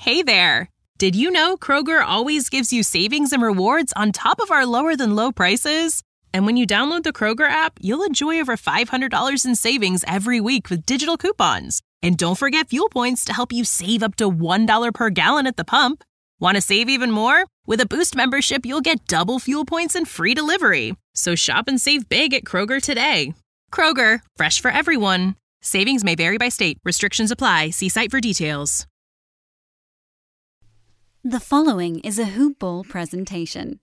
Hey there! Did you know Kroger always gives you savings and rewards on top of our lower-than-low prices? And when you download the Kroger app, you'll enjoy over $500 in savings every week with digital coupons. And don't forget fuel points to help you save up to $1 per gallon at the pump. Want to save even more? With a Boost membership, you'll get double fuel points and free delivery. So shop and save big at Kroger today. Kroger, fresh for everyone. Savings may vary by state. Restrictions apply. See site for details. The following is a Hoop Ball presentation.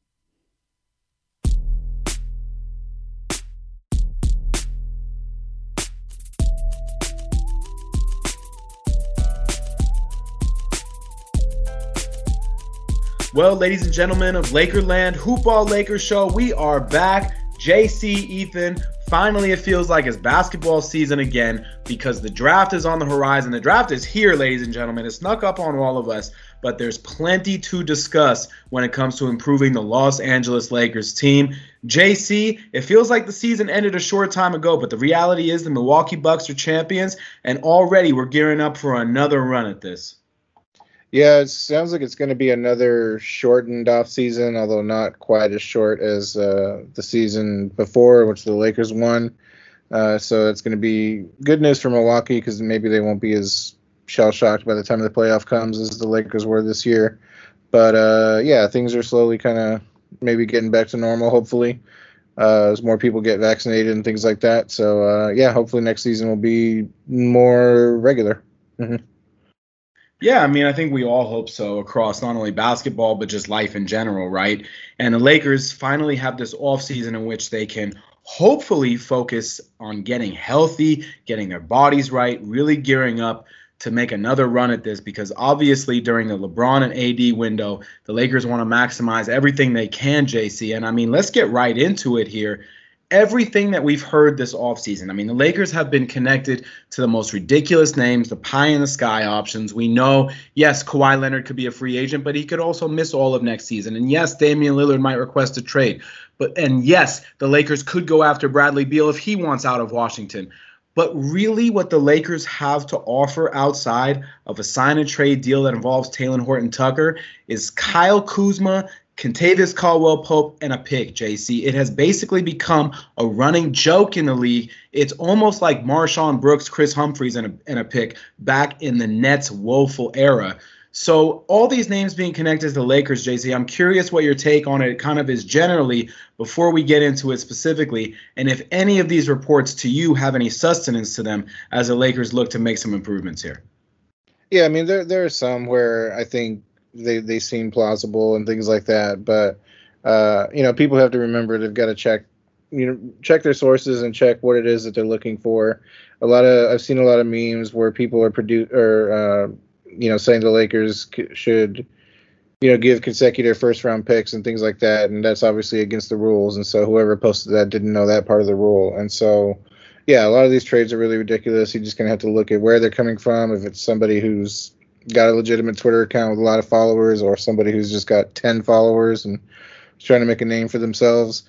Well, ladies and gentlemen of Lakerland, Hoop Ball Lakers show, we are back. JC, Ethan, finally it feels like it's basketball season again because the draft is on the horizon. The draft is here, ladies and gentlemen. It snuck up on all of us, but there's plenty to discuss when it comes to improving the Los Angeles Lakers team. JC, it feels like the season ended a short time ago, but the reality is the Milwaukee Bucks are champions, and already we're gearing up for another run at this. Yeah, it sounds like it's going to be another shortened off season, although not quite as short as the season before, which the Lakers won. So it's going to be good news for Milwaukee because maybe they won't be as shell-shocked by the time the playoff comes as the Lakers were this year. But, yeah, things are slowly kind of maybe getting back to normal, hopefully, as more people get vaccinated and things like that. So, yeah, hopefully next season will be more regular. Mm-hmm. Yeah, I mean, I think we all hope so across not only basketball, but just life in general, right? And the Lakers finally have this offseason in which they can hopefully focus on getting healthy, getting their bodies right, really gearing up to make another run at this because obviously during the LeBron and AD window, the Lakers want to maximize everything they can, JC. And I mean, let's get right into it here. Everything that we've heard this offseason. I mean, the Lakers have been connected to the most ridiculous names, the pie-in-the-sky options. We know, yes, Kawhi Leonard could be a free agent, but he could also miss all of next season. And yes, Damian Lillard might request a trade. And yes, the Lakers could go after Bradley Beal if he wants out of Washington. But really what the Lakers have to offer outside of a sign-and-trade deal that involves Talen Horton-Tucker is Kyle Kuzma, Kentavious Caldwell-Pope, and a pick, JC. It has basically become a running joke in the league. It's almost like Marshawn Brooks, Chris Humphries, and a pick back in the Nets' woeful era. So all these names being connected to the Lakers, JC, I'm curious what your take on it kind of is generally before we get into it specifically, and if any of these reports to you have any sustenance to them as the Lakers look to make some improvements here. Yeah, I mean, there are some where I think they seem plausible and things like that, but people have to remember they've got to check their sources and check what it is that they're looking for. I've seen a lot of memes where people are saying the Lakers should give consecutive first round picks and things like that, and that's obviously against the rules, and so whoever posted that didn't know that part of the rule. And so yeah, a lot of these trades are really ridiculous. You're just gonna have to look at where they're coming from, if it's somebody who's got a legitimate Twitter account with a lot of followers or somebody who's just got 10 followers and trying to make a name for themselves.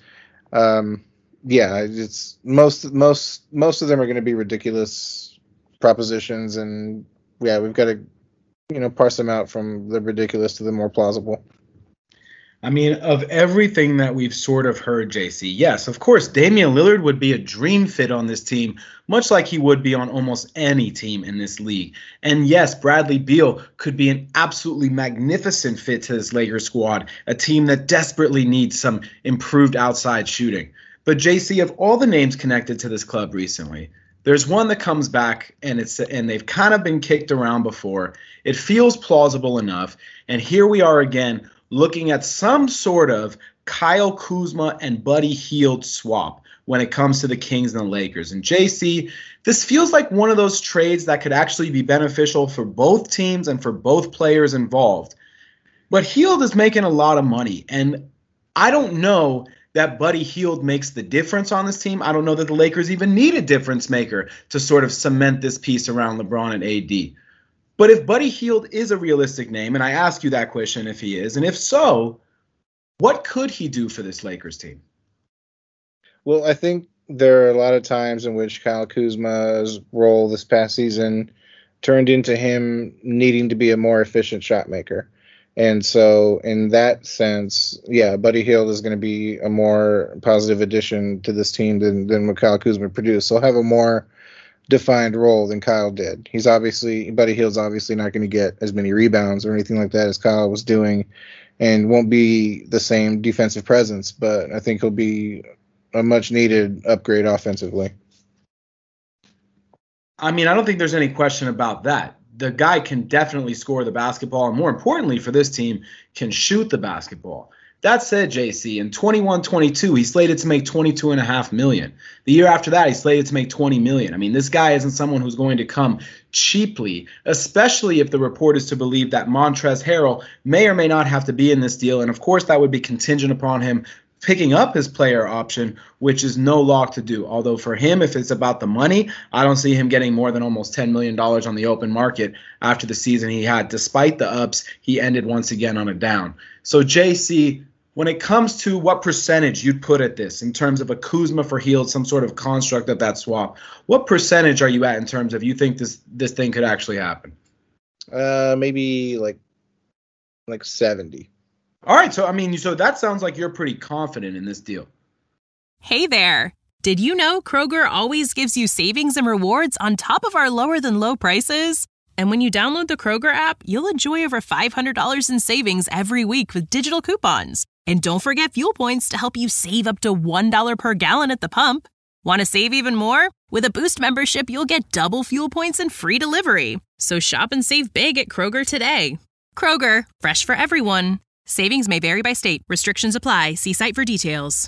It's most of them are going to be ridiculous propositions, and yeah, we've got to parse them out from the ridiculous to the more plausible. I mean, of everything that we've sort of heard, JC, yes, of course, Damian Lillard would be a dream fit on this team, much like he would be on almost any team in this league. And yes, Bradley Beal could be an absolutely magnificent fit to this Lakers squad, a team that desperately needs some improved outside shooting. But JC, of all the names connected to this club recently, there's one that comes back, and they've kind of been kicked around before. It feels plausible enough, and here we are again, looking at some sort of Kyle Kuzma and Buddy Hield swap when it comes to the Kings and the Lakers. And JC, this feels like one of those trades that could actually be beneficial for both teams and for both players involved. But Hield is making a lot of money, and I don't know that Buddy Hield makes the difference on this team. I don't know that the Lakers even need a difference maker to sort of cement this piece around LeBron and AD. But if Buddy Hield is a realistic name, and I ask you that question if he is, and if so, what could he do for this Lakers team? Well, I think there are a lot of times in which Kyle Kuzma's role this past season turned into him needing to be a more efficient shot maker. And so in that sense, yeah, Buddy Hield is going to be a more positive addition to this team than what Kyle Kuzma produced. So he'll have a more defined role than Kyle did. Buddy Hield's obviously not going to get as many rebounds or anything like that as Kyle was doing, and won't be the same defensive presence, but I think he'll be a much needed upgrade offensively. I mean, I don't think there's any question about that. The guy can definitely score the basketball, and more importantly for this team, can shoot the basketball. That said, JC, in 21-22, he's slated to make $22.5 million. The year after that, he's slated to make $20 million. I mean, this guy isn't someone who's going to come cheaply, especially if the report is to believe that Montrezl Harrell may or may not have to be in this deal. And of course, that would be contingent upon him picking up his player option, which is no lock to do. Although for him, if it's about the money, I don't see him getting more than almost $10 million on the open market after the season he had. Despite the ups, he ended once again on a down. So JC, when it comes to what percentage you'd put at this in terms of a Kuzma for Hield, some sort of construct of that swap, what percentage are you at in terms of you think this thing could actually happen? Maybe like 70. All right, so that sounds like you're pretty confident in this deal. Hey there. Did you know Kroger always gives you savings and rewards on top of our lower than low prices? And when you download the Kroger app, you'll enjoy over $500 in savings every week with digital coupons. And don't forget fuel points to help you save up to $1 per gallon at the pump. Want to save even more? With a Boost membership, you'll get double fuel points and free delivery. So shop and save big at Kroger today. Kroger, fresh for everyone. Savings may vary by state. Restrictions apply. See site for details.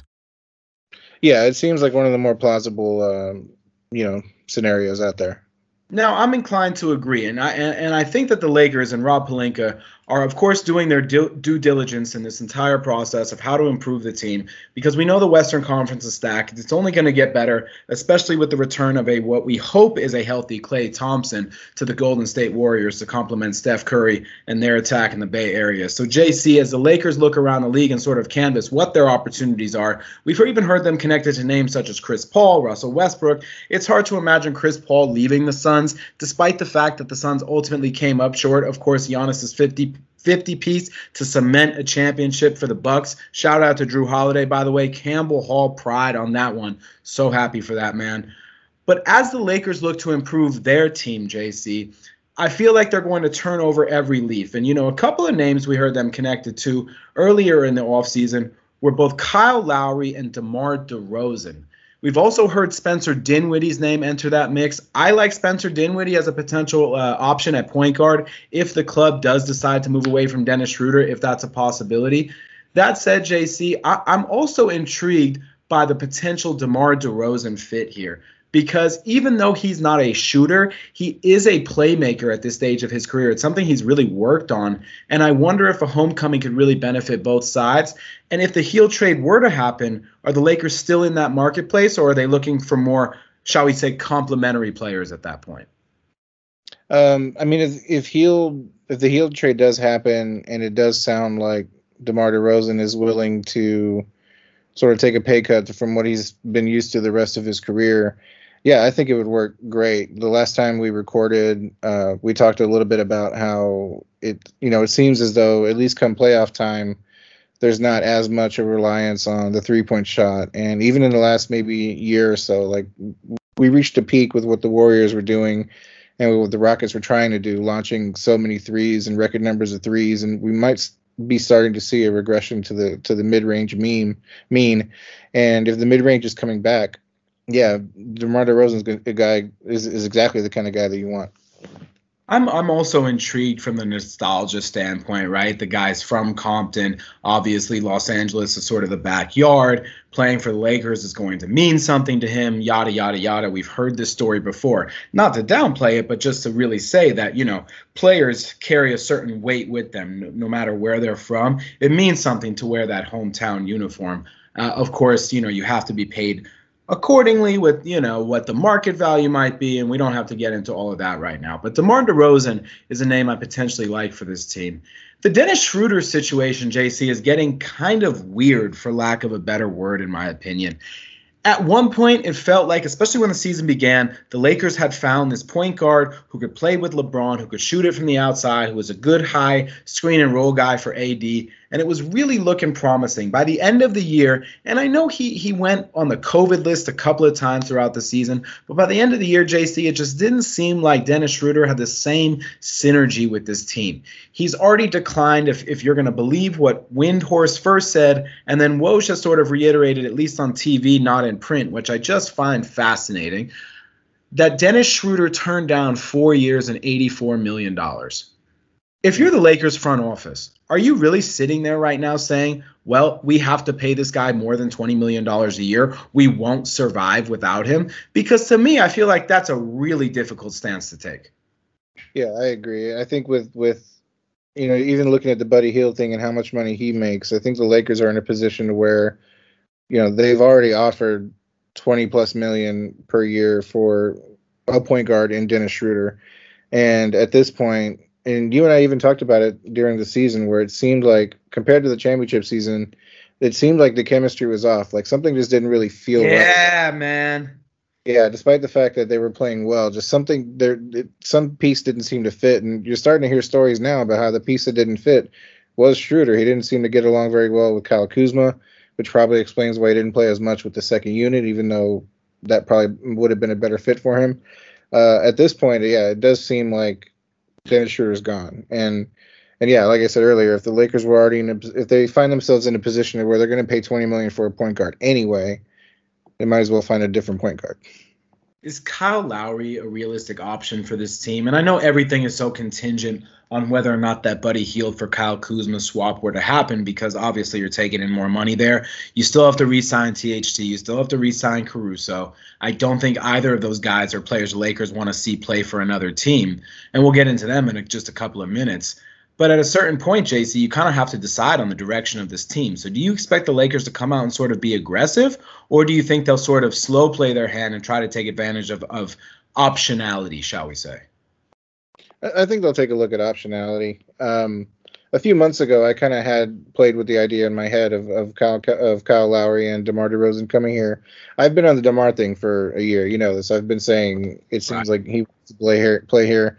Yeah, it seems like one of the more plausible, scenarios out there. Now, I'm inclined to agree, and I think that the Lakers and Rob Pelinka are, of course, doing their due diligence in this entire process of how to improve the team, because we know the Western Conference is stacked. It's only going to get better, especially with the return of what we hope is a healthy Klay Thompson to the Golden State Warriors to complement Steph Curry and their attack in the Bay Area. So, JC, as the Lakers look around the league and sort of canvass what their opportunities are, we've even heard them connected to names such as Chris Paul, Russell Westbrook. It's hard to imagine Chris Paul leaving the Suns, despite the fact that the Suns ultimately came up short. Of course, Giannis's 50 piece to cement a championship for the Bucks. Shout out to Drew Holiday, by the way. Campbell Hall pride on that one. So happy for that man. But as the Lakers look to improve their team, JC, I feel like they're going to turn over every leaf. And, a couple of names we heard them connected to earlier in the offseason were both Kyle Lowry and DeMar DeRozan. We've also heard Spencer Dinwiddie's name enter that mix. I like Spencer Dinwiddie as a potential option at point guard if the club does decide to move away from Dennis Schroeder, if that's a possibility. That said, JC, I'm also intrigued by the potential DeMar DeRozan fit here, because even though he's not a shooter, he is a playmaker at this stage of his career. It's something he's really worked on, and I wonder if a homecoming could really benefit both sides. And if the Hield trade were to happen, are the Lakers still in that marketplace, or are they looking for more, shall we say, complementary players at that point? If the Hield trade does happen, and it does sound like DeMar DeRozan is willing to sort of take a pay cut from what he's been used to the rest of his career, yeah, I think it would work great. The last time we recorded, we talked a little bit about how it seems as though at least come playoff time, there's not as much a reliance on the 3-point shot. And even in the last maybe year or so, like we reached a peak with what the Warriors were doing and what the Rockets were trying to do, launching so many threes and record numbers of threes. And we might be starting to see a regression to the mid-range mean. And if the mid-range is coming back, yeah, DeMar DeRozan is exactly the kind of guy that you want. I'm also intrigued from the nostalgia standpoint, right? The guy's from Compton. Obviously, Los Angeles is sort of the backyard. Playing for the Lakers is going to mean something to him, yada, yada, yada. We've heard this story before. Not to downplay it, but just to really say that, players carry a certain weight with them, no matter where they're from. It means something to wear that hometown uniform. Of course, you have to be paid accordingly with, what the market value might be, and we don't have to get into all of that right now. But DeMar DeRozan is a name I potentially like for this team. The Dennis Schroeder situation, JC, is getting kind of weird, for lack of a better word, in my opinion. At one point, it felt like, especially when the season began, the Lakers had found this point guard who could play with LeBron, who could shoot it from the outside, who was a good high screen and roll guy for AD, and it was really looking promising. By the end of the year, and I know he went on the COVID list a couple of times throughout the season, but by the end of the year, JC, it just didn't seem like Dennis Schroeder had the same synergy with this team. He's already declined, if you're going to believe what Windhorst first said, and then Woj has sort of reiterated, at least on TV, not in print, which I just find fascinating, that Dennis Schroeder turned down 4 years and $84 million. If you're the Lakers front office, are you really sitting there right now saying, well, we have to pay this guy more than $20 million a year. We won't survive without him? Because to me, I feel like that's a really difficult stance to take. Yeah, I agree. I think with even looking at the Buddy Hield thing and how much money he makes, I think the Lakers are in a position where, they've already offered 20 plus million per year for a point guard in Dennis Schroeder. And at this point, and you and I even talked about it during the season, where it seemed like, compared to the championship season, it seemed like the chemistry was off. Like something just didn't really feel right. Yeah, man. Yeah, despite the fact that they were playing well, just something there, some piece didn't seem to fit. And you're starting to hear stories now about how the piece that didn't fit was Schroeder. He didn't seem to get along very well with Kyle Kuzma, which probably explains why he didn't play as much with the second unit, even though that probably would have been a better fit for him. At this point, yeah, it does seem like Dennis Schroeder's gone. And yeah, like I said earlier, if the Lakers were already if they find themselves in a position where they're going to pay $20 million for a point guard anyway, they might as well find a different point guard. Is Kyle Lowry a realistic option for this team? And I know everything is so contingent on whether or not that Buddy Hield for Kyle Kuzma swap were to happen, because obviously you're taking in more money there. You still have to re-sign THT. You still have to re-sign Caruso. I don't think either of those guys are players the Lakers want to see play for another team. And we'll get into them in just a couple of minutes. But at a certain point, JC, you kind of have to decide on the direction of this team. So do you expect the Lakers to come out and sort of be aggressive, or do you think they'll sort of slow play their hand and try to take advantage of optionality, shall we say? I think they'll take a look at optionality. A few months ago, I kind of had played with the idea in my head of Kyle Lowry and DeMar DeRozan coming here. I've been on the DeMar thing for a year. You know this. I've been saying it seems like he wants to play here.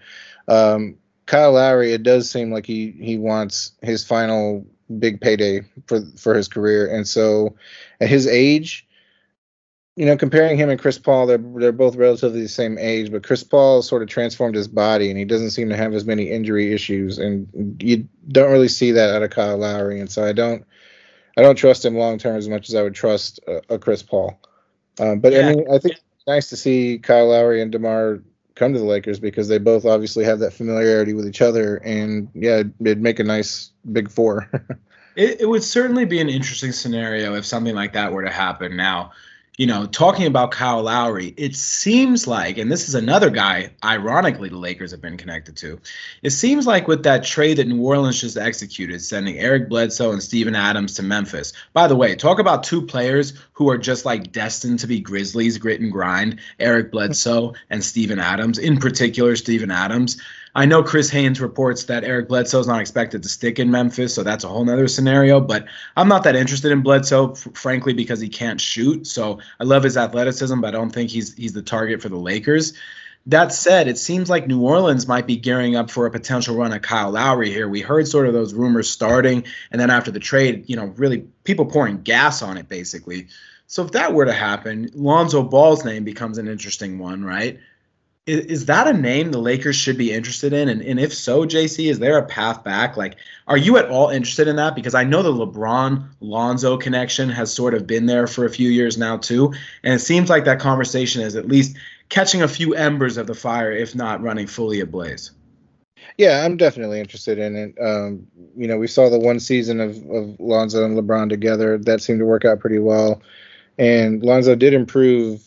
Kyle Lowry, it does seem like he wants his final big payday for his career. And so at his age, comparing him and Chris Paul, they're both relatively the same age, but Chris Paul sort of transformed his body and he doesn't seem to have as many injury issues. And you don't really see that out of Kyle Lowry. And so I don't trust him long term as much as I would trust a Chris Paul. But yeah. I mean, I think it's nice to see Kyle Lowry and DeMar come to the Lakers because they both obviously have that familiarity with each other, and yeah, it'd make a nice big four. It would certainly be an interesting scenario if something like that were to happen. Now, talking about Kyle Lowry, it seems like, and this is another guy, ironically, the Lakers have been connected to. It seems like with that trade that New Orleans just executed, sending Eric Bledsoe and Steven Adams to Memphis. By the way, talk about two players who are just like destined to be Grizzlies, grit and grind, Eric Bledsoe and Steven Adams, in particular Steven Adams. I know Chris Haynes reports that Eric Bledsoe is not expected to stick in Memphis, so that's a whole nother scenario. But I'm not that interested in Bledsoe, frankly, because he can't shoot. So I love his athleticism, but I don't think he's the target for the Lakers. That said, it seems like New Orleans might be gearing up for a potential run at Kyle Lowry here. We heard sort of those rumors starting, and then after the trade, really people pouring gas on it, basically. So if that were to happen, Lonzo Ball's name becomes an interesting one, right? Is that a name the Lakers should be interested in? And if so, JC, is there a path back? Like, are you at all interested in that? Because I know the LeBron-Lonzo connection has sort of been there for a few years now, too. And it seems like that conversation is at least catching a few embers of the fire, if not running fully ablaze. Yeah, I'm definitely interested in it. We saw the one season of Lonzo and LeBron together. That seemed to work out pretty well. And Lonzo did improve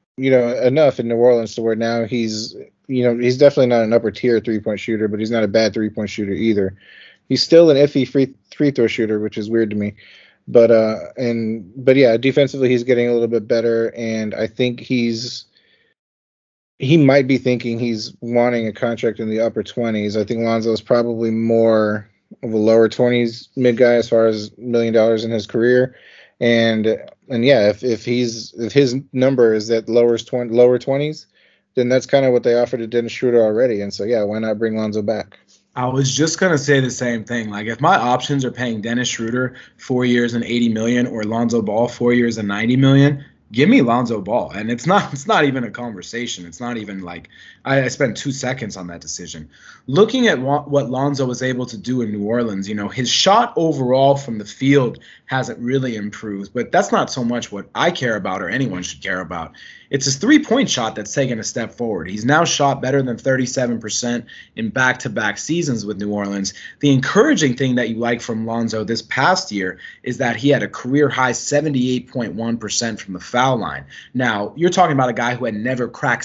enough in New Orleans to where now he's definitely not an upper tier 3-point shooter, but he's not a bad 3-point shooter either. He's still an iffy free throw shooter, which is weird to me. But yeah, defensively he's getting a little bit better, and I think he might be thinking he's wanting a contract in the upper 20s. I think Lonzo is probably more of a lower 20s mid guy as far as $1 million in his career. And yeah, if his number is at lower 20s, then that's kind of what they offered to Dennis Schroeder already. And so yeah, why not bring Lonzo back? I was just gonna say the same thing. Like, if my options are paying Dennis Schroeder 4 years and 80 million, or Lonzo Ball 4 years and 90 million, give me Lonzo Ball. And it's not even a conversation. It's not even like I spent 2 seconds on that decision. Looking at what Lonzo was able to do in New Orleans, his shot overall from the field hasn't really improved, but that's not so much what I care about or anyone should care about. It's his three-point shot that's taken a step forward. He's now shot better than 37% in back-to-back seasons with New Orleans. The encouraging thing that you like from Lonzo this past year is that he had a career-high 78.1% from the foul line. Now, you're talking about a guy who had never cracked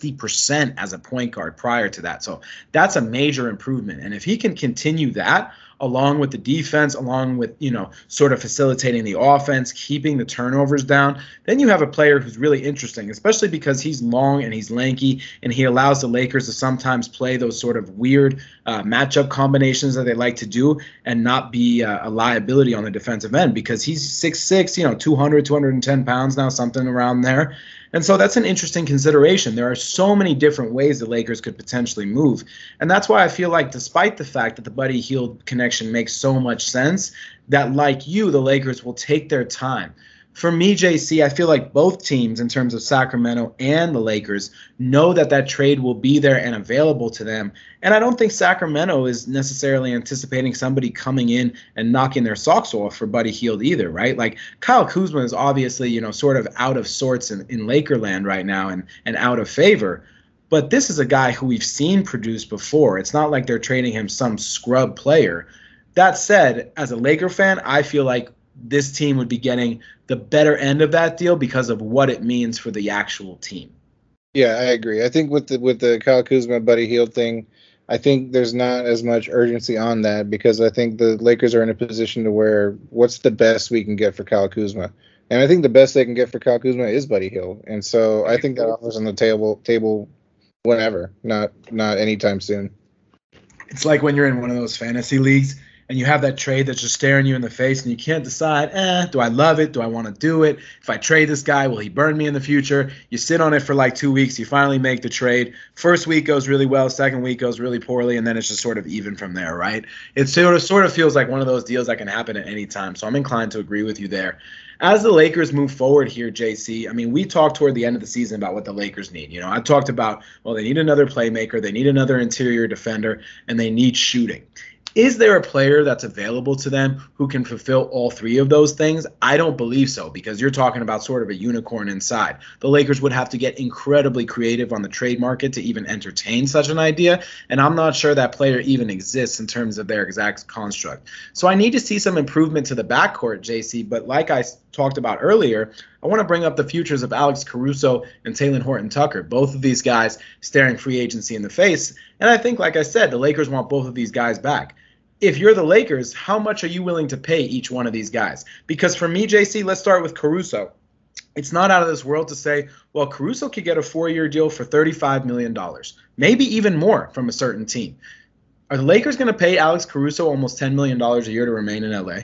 60% as a point guard prior to that. So that's a major improvement. And if he can continue that, along with the defense, along with, sort of facilitating the offense, keeping the turnovers down, then you have a player who's really interesting, especially because he's long and he's lanky, and he allows the Lakers to sometimes play those sort of weird matchup combinations that they like to do and not be a liability on the defensive end, because he's 6'6", 200, 210 pounds now, something around there. And so that's an interesting consideration. There are so many different ways the Lakers could potentially move. And that's why I feel like, despite the fact that the Buddy Hield connection makes so much sense, that, like you, the Lakers will take their time. For me, JC, I feel like both teams, in terms of Sacramento and the Lakers, know that trade will be there and available to them. And I don't think Sacramento is necessarily anticipating somebody coming in and knocking their socks off for Buddy Hield either, right? Like, Kyle Kuzma is obviously, sort of out of sorts in Lakerland right now and out of favor. But this is a guy who we've seen produce before. It's not like they're trading him some scrub player. That said, as a Laker fan, I feel like this team would be getting the better end of that deal because of what it means for the actual team. Yeah, I agree. I think with the Kyle Kuzma Buddy Hield thing, I think there's not as much urgency on that, because I think the Lakers are in a position to where, what's the best we can get for Kyle Kuzma? And I think the best they can get for Kyle Kuzma is Buddy Hield. And so I think that offer's on the table whenever, not anytime soon. It's like when you're in one of those fantasy leagues and you have that trade that's just staring you in the face and you can't decide, do I love it? Do I want to do it? If I trade this guy, will he burn me in the future? You sit on it for like 2 weeks. You finally make the trade. First week goes really well. Second week goes really poorly. And then it's just sort of even from there, right? It sort of feels like one of those deals that can happen at any time. So I'm inclined to agree with you there. As the Lakers move forward here, JC, I mean, we talked toward the end of the season about what the Lakers need. I talked about, they need another playmaker, they need another interior defender, and they need shooting. Is there a player that's available to them who can fulfill all three of those things? I don't believe so, because you're talking about sort of a unicorn inside. The Lakers would have to get incredibly creative on the trade market to even entertain such an idea, and I'm not sure that player even exists in terms of their exact construct. So I need to see some improvement to the backcourt, JC, but like I talked about earlier, I want to bring up the futures of Alex Caruso and Talen Horton-Tucker. Both of these guys staring free agency in the face, and I think, like I said, the Lakers want both of these guys back. If you're the Lakers, how much are you willing to pay each one of these guys? Because for me, JC, let's start with Caruso. It's not out of this world to say, well, Caruso could get a 4-year deal for $35 million, maybe even more from a certain team. Are the Lakers going to pay Alex Caruso almost $10 million a year to remain in LA?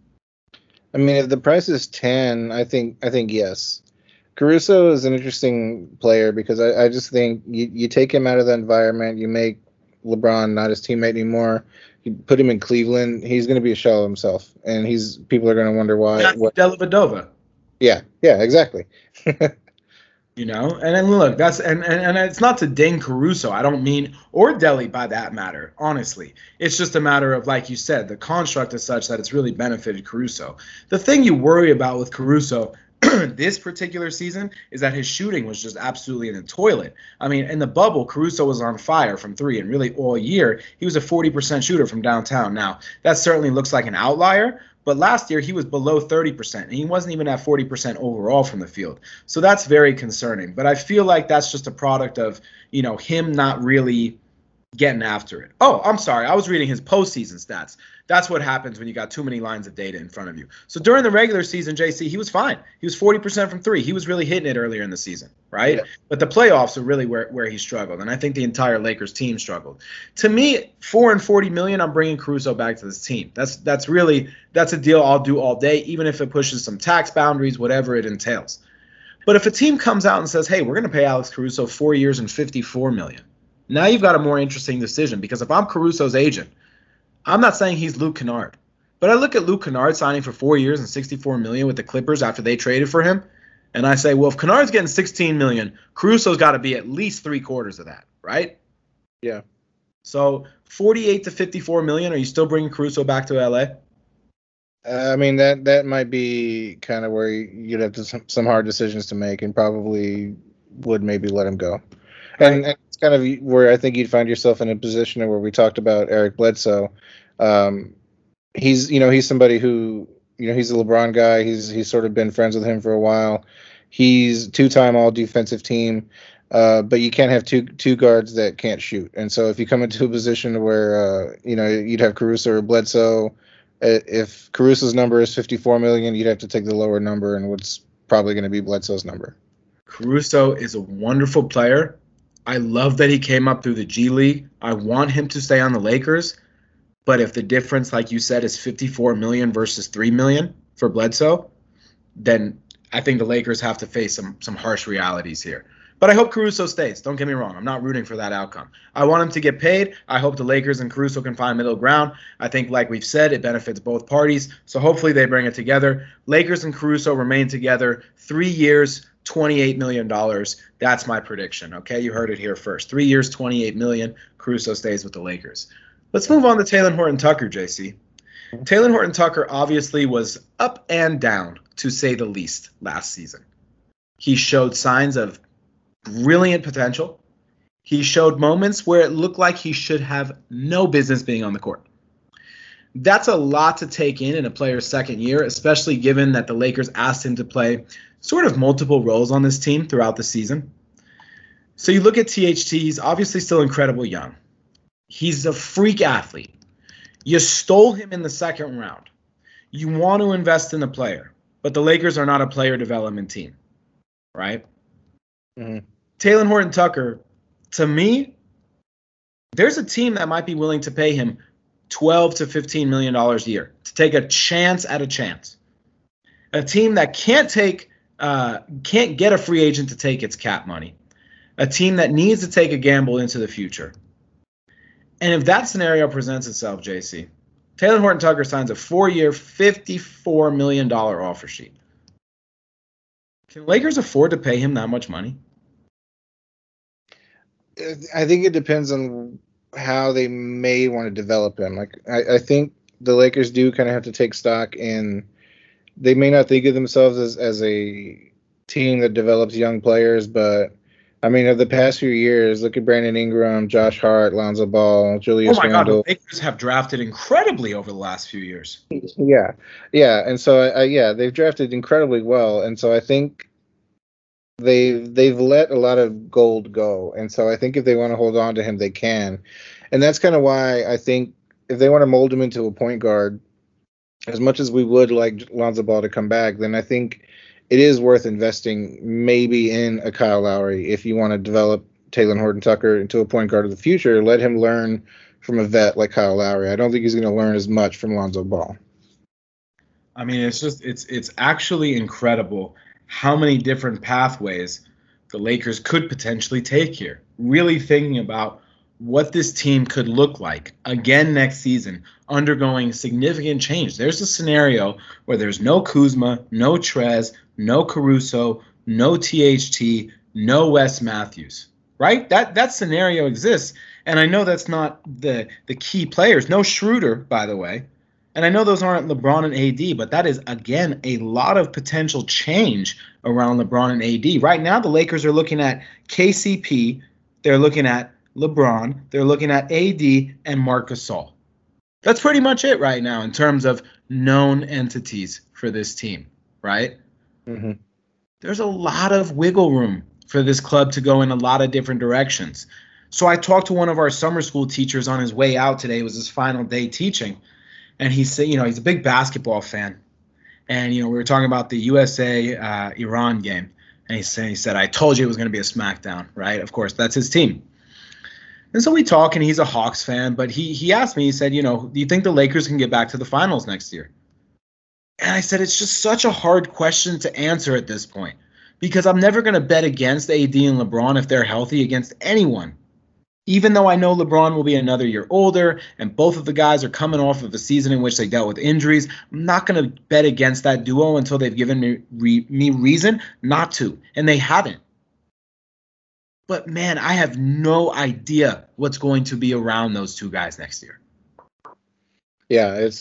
I mean, if the price is 10, I think yes. Caruso is an interesting player because I just think you take him out of the environment, you make LeBron not his teammate anymore. You put him in Cleveland, he's going to be a shell of himself, and people are going to wonder why. That's Dellavedova. Yeah, exactly. And then look, that's and it's not to ding Caruso. I don't mean, or Delly by that matter. Honestly, it's just a matter of, like you said, the construct is such that it's really benefited Caruso. The thing you worry about with Caruso this particular season is that his shooting was just absolutely in the toilet. I mean, in the bubble, Caruso was on fire from three, and really all year, he was a 40% shooter from downtown. Now, that certainly looks like an outlier, but last year he was below 30%, and he wasn't even at 40% overall from the field. So that's very concerning. But I feel like that's just a product of, him not really getting after it. Oh, I'm sorry. I was reading his postseason stats. That's what happens when you got too many lines of data in front of you. So during the regular season, JC, he was fine. He was 40% from three. He was really hitting it earlier in the season, right? Yeah. But the playoffs are really where he struggled, and I think the entire Lakers team struggled. To me, $440 million, I'm bringing Caruso back to this team. That's a deal I'll do all day, even if it pushes some tax boundaries, whatever it entails. But if a team comes out and says, hey, we're going to pay Alex Caruso 4 years and $54 million, now you've got a more interesting decision, because if I'm Caruso's agent, I'm not saying he's Luke Kennard, but I look at Luke Kennard signing for 4 years and $64 million with the Clippers after they traded for him, and I say, well, if Kennard's getting $16 million, Caruso's got to be at least 3/4 of that, right? Yeah. So $48 to $54 million, are you still bringing Caruso back to LA? I mean, that might be kind of where you'd have some hard decisions to make, and probably would maybe let him go. And it's kind of where I think you'd find yourself in a position where we talked about Eric Bledsoe. He's somebody who, he's a LeBron guy. He's sort of been friends with him for a while. He's 2-time all defensive team. But you can't have two guards that can't shoot. And so if you come into a position where, you'd have Caruso or Bledsoe, if Caruso's number is $54 million, you'd have to take the lower number, and what's probably going to be Bledsoe's number. Caruso is a wonderful player. I love that he came up through the G League. I want him to stay on the Lakers. But if the difference, like you said, is $54 million versus $3 million for Bledsoe, then I think the Lakers have to face some harsh realities here. But I hope Caruso stays. Don't get me wrong. I'm not rooting for that outcome. I want him to get paid. I hope the Lakers and Caruso can find middle ground. I think, like we've said, it benefits both parties. So hopefully they bring it together. Lakers and Caruso remain together 3 years, $28 million. That's my prediction. Okay, you heard it here first. 3 years, $28 million. Caruso stays with the Lakers. Let's move on to Talen Horton-Tucker, JC. Talen Horton-Tucker obviously was up and down, to say the least, last season. He showed signs of brilliant potential. He showed moments where it looked like he should have no business being on the court. That's a lot to take in a player's second year, especially given that the Lakers asked him to play sort of multiple roles on this team throughout the season. So you look at THT, he's obviously still incredibly young. He's a freak athlete. You stole him in the second round. You want to invest in the player, but the Lakers are not a player development team, right? Mm-hmm. Talen Horton-Tucker, to me, there's a team that might be willing to pay him $12 to $15 million a year to take a chance at a chance. A team that can't get a free agent to take its cap money. A team that needs to take a gamble into the future. And if that scenario presents itself, JC, Talen Horton-Tucker signs a 4-year, $54 million offer sheet. Can Lakers afford to pay him that much money? I think it depends on how they may want to develop him. Like, I think the Lakers do kind of have to take stock in. They may not think of themselves as a team that develops young players, but I mean, of the past few years, look at Brandon Ingram, Josh Hart, Lonzo Ball, Julius Randle. God, the Lakers have drafted incredibly over the last few years. Yeah, and so they've drafted incredibly well, and so I think they've let a lot of gold go, and so I think if they want to hold on to him, they can, and that's kind of why I think if they want to mold him into a point guard, as much as we would like Lonzo Ball to come back, then I think it is worth investing maybe in a Kyle Lowry if you want to develop Talen Horton-Tucker into a point guard of the future. Let him learn from a vet like Kyle Lowry. I don't think he's going to learn as much from Lonzo Ball. I mean, it's actually incredible how many different pathways the Lakers could potentially take here. Really thinking about what this team could look like again next season, undergoing significant change. There's a scenario where there's no Kuzma, no Trez, no Caruso, no THT, no Wes Matthews, right? That scenario exists. And I know that's not the key players. No Schroeder, by the way. And I know those aren't LeBron and AD, but that is, again, a lot of potential change around LeBron and AD. Right now, the Lakers are looking at KCP. They're looking at LeBron. They're looking at AD and Marc Gasol. That's pretty much it right now in terms of known entities for this team, right? Mm-hmm. There's a lot of wiggle room for this club to go in a lot of different directions. So I talked to one of our summer school teachers on his way out today. It was his final day teaching. And he said, he's a big basketball fan. And, we were talking about the USA-Iran game. And he said, I told you it was going to be a smackdown, right? Of course, that's his team. And so we talk, and he's a Hawks fan. But he asked me, he said, do you think the Lakers can get back to the finals next year? And I said, it's just such a hard question to answer at this point. Because I'm never going to bet against AD and LeBron if they're healthy against anyone. Even though I know LeBron will be another year older and both of the guys are coming off of a season in which they dealt with injuries, I'm not going to bet against that duo until they've given me reason not to. And they haven't. But, man, I have no idea what's going to be around those two guys next year. Yeah, it's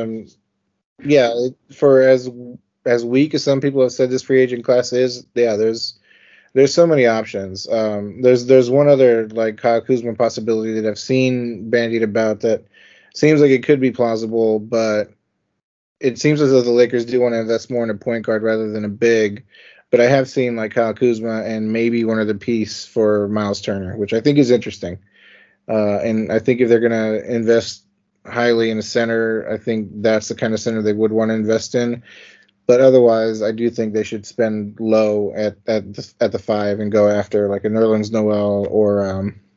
for as weak as some people have said this free agent class is, there's so many options. There's one other, like, Kyle Kuzma possibility that I've seen bandied about that seems like it could be plausible, but it seems as though the Lakers do want to invest more in a point guard rather than a big. But I have seen, like, Kyle Kuzma and maybe one other piece for Miles Turner, which I think is interesting. And I think if they're going to invest highly in a center, I think that's the kind of center they would want to invest in. But otherwise, I do think they should spend low at the 5 and go after like a Nerlens Noel or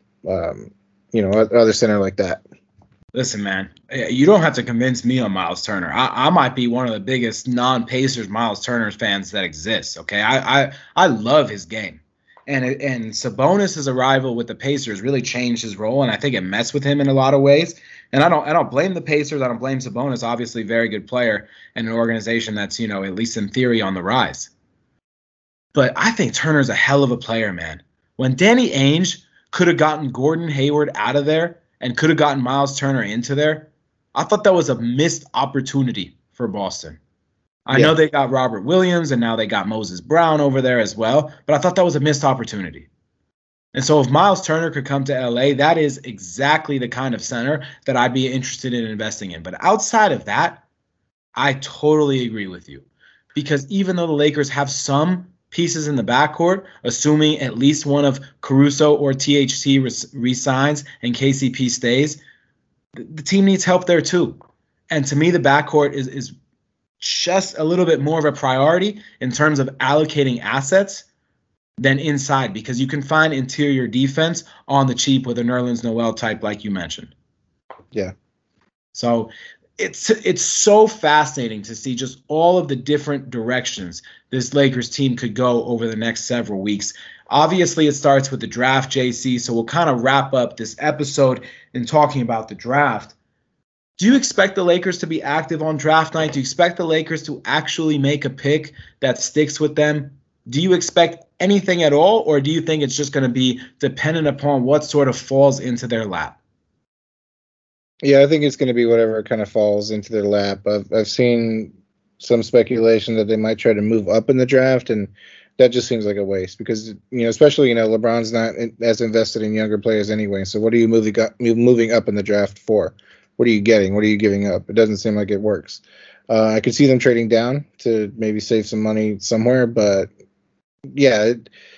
other center like that. Listen, man, you don't have to convince me on Miles Turner. I might be one of the biggest non-Pacers Miles Turner fans that exists. Okay, I love his game, and Sabonis' arrival with the Pacers really changed his role, and I think it messed with him in a lot of ways. And I don't blame the Pacers. I don't blame Sabonis. Obviously, very good player and an organization that's, at least in theory, on the rise. But I think Turner's a hell of a player, man. When Danny Ainge could have gotten Gordon Hayward out of there and could have gotten Miles Turner into there, I thought that was a missed opportunity for Boston. I know they got Robert Williams and now they got Moses Brown over there as well, but I thought that was a missed opportunity. And so if Miles Turner could come to LA, that is exactly the kind of center that I'd be interested in investing in. But outside of that, I totally agree with you. Because even though the Lakers have some pieces in the backcourt, assuming at least one of Caruso or THT resigns and KCP stays, the team needs help there too. And to me, the backcourt is just a little bit more of a priority in terms of allocating assets than inside, because you can find interior defense on the cheap with a Nerlens Noel type like you mentioned. Yeah. So it's so fascinating to see just all of the different directions this Lakers team could go over the next several weeks. Obviously, it starts with the draft, JC, so we'll kind of wrap up this episode in talking about the draft. Do you expect the Lakers to be active on draft night? Do you expect the Lakers to actually make a pick that sticks with them? Do you expect anything at all, or do you think it's just going to be dependent upon what sort of falls into their lap? Yeah, I think it's going to be whatever kind of falls into their lap. I've seen some speculation that they might try to move up in the draft, and that just seems like a waste because, especially, LeBron's not as invested in younger players anyway. So what are you moving up in the draft for? What are you getting? What are you giving up? It doesn't seem like it works. I could see them trading down to maybe save some money somewhere, but yeah,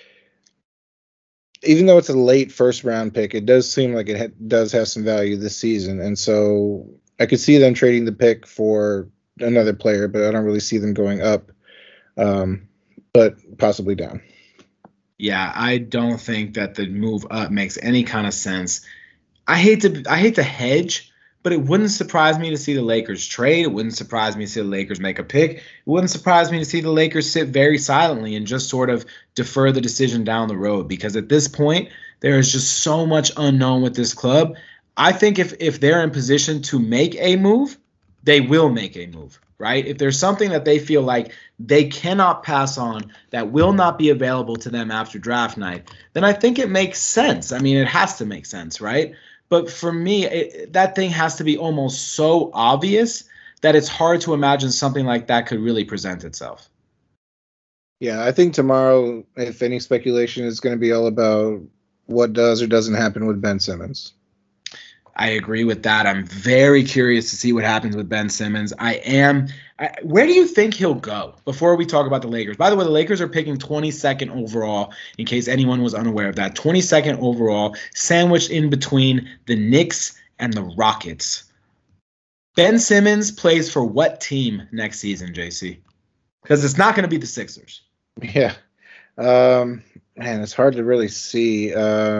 even though it's a late first round pick, it does seem like it does have some value this season. And so I could see them trading the pick for another player, but I don't really see them going up, but possibly down. Yeah, I don't think that the move up makes any kind of sense. I hate to hedge, but it wouldn't surprise me to see the Lakers trade. It wouldn't surprise me to see the Lakers make a pick. It wouldn't surprise me to see the Lakers sit very silently and just sort of defer the decision down the road, because at this point, there is just so much unknown with this club. I think if they're in position to make a move, they will make a move, right? If there's something that they feel like they cannot pass on that will not be available to them after draft night, then I think it makes sense. I mean, it has to make sense, right? But for me, that thing has to be almost so obvious that it's hard to imagine something like that could really present itself. Yeah, I think tomorrow, if any speculation, is going to be all about what does or doesn't happen with Ben Simmons. I agree with that. I'm very curious to see what happens with Ben Simmons. Where do you think he'll go before we talk about the Lakers? By the way, the Lakers are picking 22nd overall, in case anyone was unaware of that. 22nd overall, sandwiched in between the Knicks and the Rockets. Ben Simmons plays for what team next season, JC? Because it's not going to be the Sixers. Yeah. Man, it's hard to really see.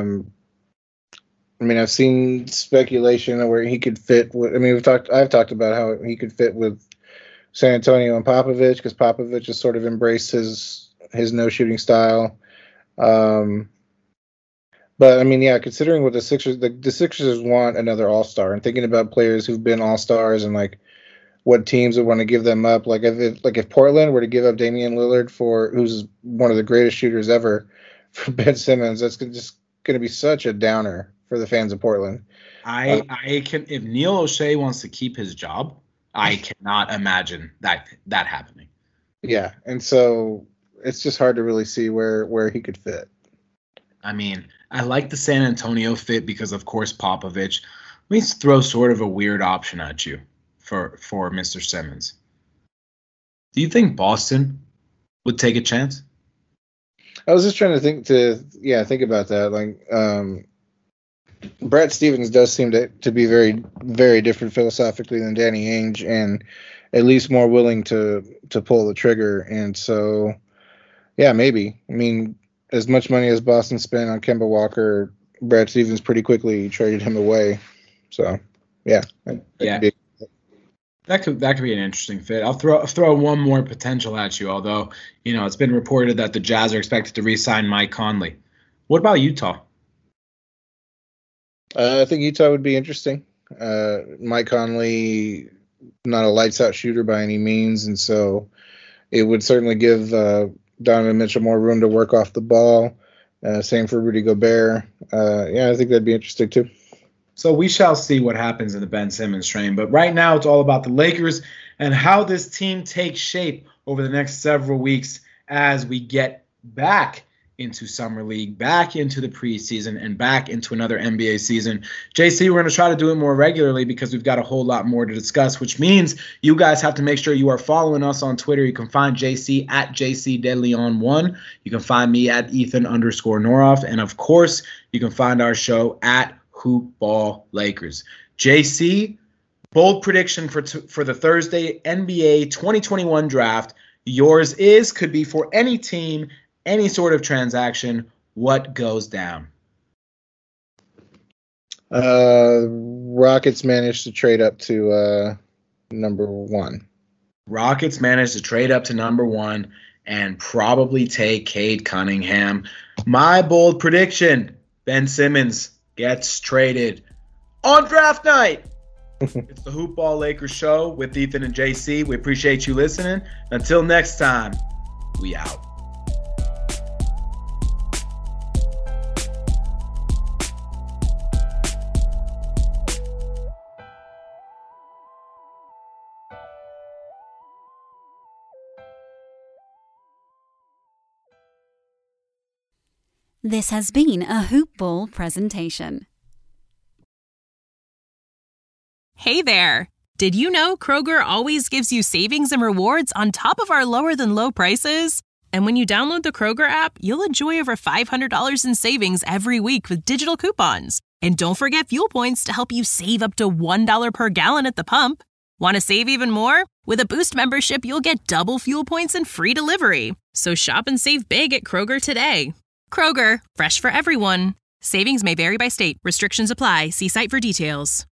I've seen speculation where he could fit with, I've talked about how he could fit with San Antonio and Popovich, because Popovich has sort of embraced his no shooting style. But considering what the Sixers want another all-star, and thinking about players who've been all-stars and like what teams would want to give them up. If Portland were to give up Damian Lillard who's one of the greatest shooters ever, for Ben Simmons, that's just going to be such a downer for the fans of Portland. If Neil O'Shea wants to keep his job, I cannot imagine that happening. Yeah, and so it's just hard to really see where he could fit. I mean, I like the San Antonio fit because, of course, Popovich. Let me throw sort of a weird option at you for Mr. Simmons. Do you think Boston would take a chance? I was just trying to think about that. Brad Stevens does seem to be very, very different philosophically than Danny Ainge, and at least more willing to pull the trigger. And so, yeah, maybe. I mean, as much money as Boston spent on Kemba Walker, Brad Stevens pretty quickly traded him away. So, yeah. That could be an interesting fit. I'll throw one more potential at you, although, it's been reported that the Jazz are expected to re-sign Mike Conley. What about Utah? I think Utah would be interesting. Mike Conley, not a lights-out shooter by any means, and so it would certainly give Donovan Mitchell more room to work off the ball. Same for Rudy Gobert. I think that'd be interesting too. So we shall see what happens in the Ben Simmons train. But right now it's all about the Lakers and how this team takes shape over the next several weeks as we get back into Summer League, back into the preseason, and back into another NBA season. JC, we're going to try to do it more regularly because we've got a whole lot more to discuss, which means you guys have to make sure you are following us on Twitter. You can find JC at JCDeadLeon1. You can find me at Ethan_Noroff. And, of course, you can find our show at Hoopball Lakers. JC, bold prediction for the Thursday NBA 2021 draft. Yours could be for any team, any sort of transaction. What goes down? Rockets managed to trade up to number 1. Rockets managed to trade up to number 1 and probably take Cade Cunningham. My bold prediction, Ben Simmons gets traded on draft night. It's the Hoopball Lakers show with Ethan and JC. We appreciate you listening. Until next time, we out. This has been a Hoopball presentation. Hey there! Did you know Kroger always gives you savings and rewards on top of our lower-than-low prices? And when you download the Kroger app, you'll enjoy over $500 in savings every week with digital coupons. And don't forget fuel points to help you save up to $1 per gallon at the pump. Want to save even more? With a Boost membership, you'll get double fuel points and free delivery. So shop and save big at Kroger today. Kroger, fresh for everyone. Savings may vary by state. Restrictions apply. See site for details.